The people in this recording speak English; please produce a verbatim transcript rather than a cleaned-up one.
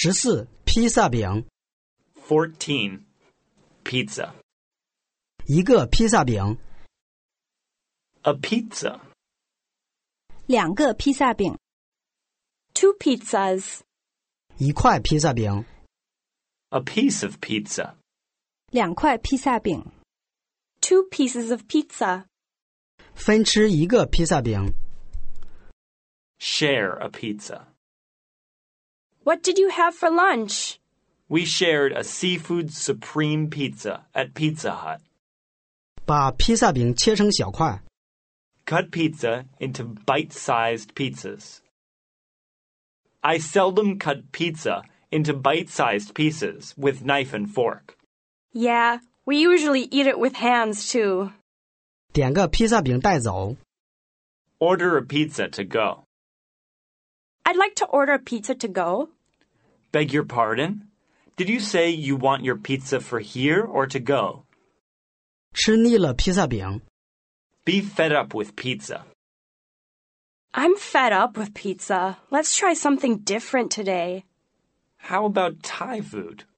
十四，披萨饼。 fourteen. Pizza. 一个披萨饼。 A pizza. 两个披萨饼。 Two pizzas. 一块披萨饼。 A piece of pizza. 两块披萨饼。 Two pieces of pizza. 分吃一个披萨饼。 Share a pizza. What did you have for lunch? We shared a seafood supreme pizza at Pizza Hut. 把披萨饼切成小块。 Cut pizza into bite-sized pizzas. I seldom cut pizza into bite-sized pieces with knife and fork. Yeah, we usually eat it with hands too. 点个披萨饼带走。 Order a pizza to go. I'd like to order a pizza to go. Beg your pardon? Did you say you want your pizza for here or to go? 吃腻了披萨饼。 Be fed up with pizza. I'm fed up with pizza. Let's try something different today. How about Thai food?